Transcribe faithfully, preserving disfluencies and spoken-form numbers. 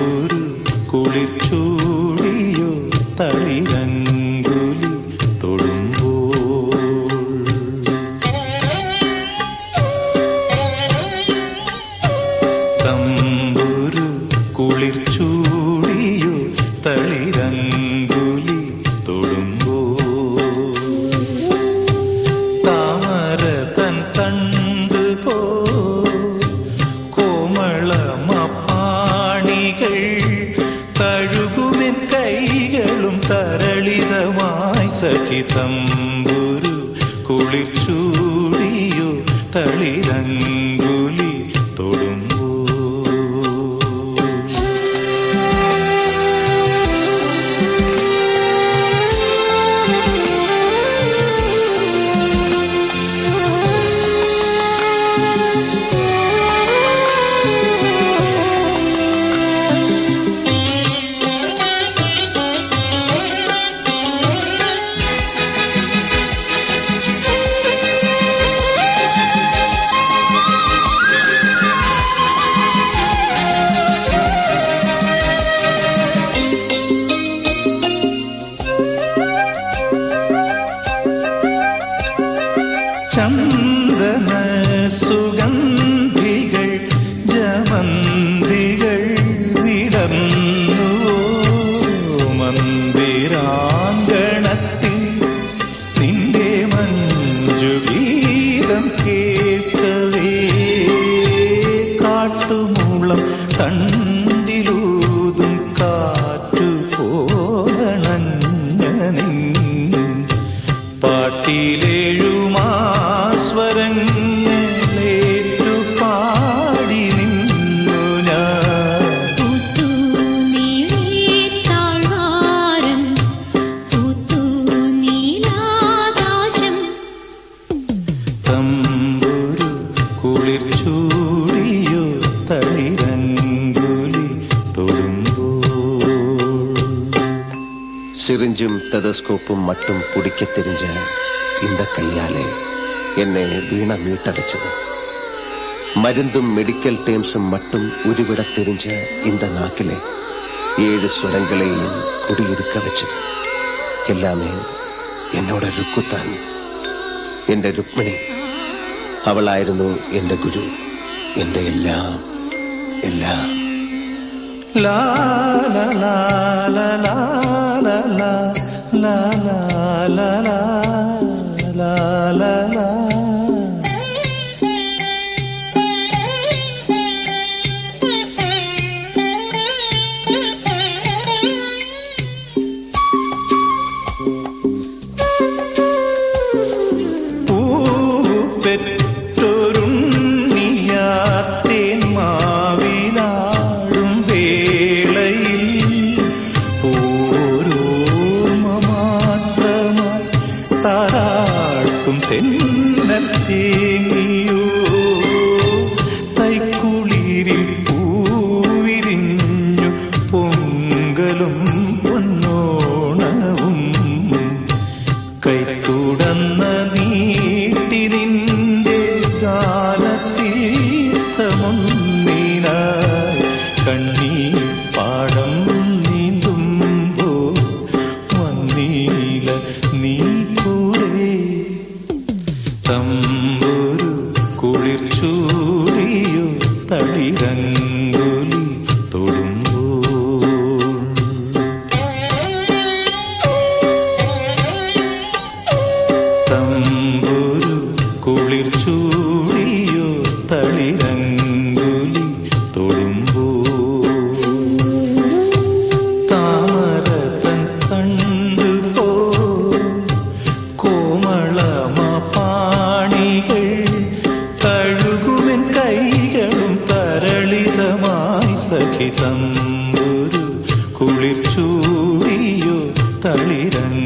തമ്പുരു കുളിർ ചൂടിയോ തളിരങ്കുലി തൊടുമ്പോൾ തമ്പുരു കുളിർ ചൂടിയോ തളിരങ്കുലി തൊടുമ്പോൾ താമര തൻ തണ്ട് പോ കോമളമാണികൾ തഴുകുമെൻ കൈകളും തരളിതമായി സഖി തമ്പുരു കുളിർ ചൂടിയോ തളിരങ്കുലി തൊടുമ്പോൾ ചന്ദന സുഗന്ധികൾ ജമന്തികൾ വിടർന്നുവോ മന്ദിരാങ്കണത്തിൽ നിന്റെ മഞ്ജുഗീതം കേൾക്കവേ കാട്ടുമൂളം തണ്ടിലൂതും കാറ്റുപോലണഞ്ഞനിൻ പാട്ടിലേഴുമാ സ്വരങ്ങളേറ്റു പാടി നിന്നു ഞാൻ തമ്പുരു കുളിർ ചൂടിയോ തളിരങ്കുലി തൊടുമ്പോൾ സിറിഞ്ചും ടെതസ്കോപ്പും மட்டுം பிடிக்க தெரிஞ்ச இந்த கையாலே என்னை வீண மீட்டடிச்சது மருந்தும் மெடிக்கல் டேம்ஸும் மட்டும் உருவிட தெரிஞ்ச இந்த நாக்கிலே ஏழு ஸ்வரங்களையும் குடியிருக்க வச்சது எல்லாமே என்னோட ருக்குத்தான் എന്റെ രുക്മിണി അവളായിരുന്നു എന്റെ ഗുരു എന്റെ എല്ലാം എല്ലാം ലാ ലാ ലാ ലാ ലാ ലാ ലാ ലാ ലാ ലാ ലാ പെറ്റൊരുണ്ണിയാത്തേൻ മാവിലാടും വേളയിൽ ഓരോർമ്മ മാത്രമായി താരാട്ടും തെന്നൽ തേങ്ങിയോ തൈക്കുളിരിൽ പൂവിരിഞ്ഞു പൊങ്കലും പൊന്നോണവും കൈക്കുടന്ന നീട്ടി നിന്റെ ഗാനതീർത്ഥമൊന്നിനായി കണ്ണീർ പാടം നീന്തുമ്പോ വന്നീല നീ കൂടെ തമ്പുരു കുളിർ ചൂടിയോ തളിരങ്കുലി തൊടുമ്പോൾ തമ്പുരു കുളിർ ചൂടിയോ തളിരങ്കുലി തൊടുമ്പോൾ താമരതൻ കണ്ടുപോ കോമളമാണികൾ തഴുകുമെൻ കൈകളും തരളിതമായി സഖി തമ്പുരു കുളിർ ചൂടിയോ തളിരങ്കുലി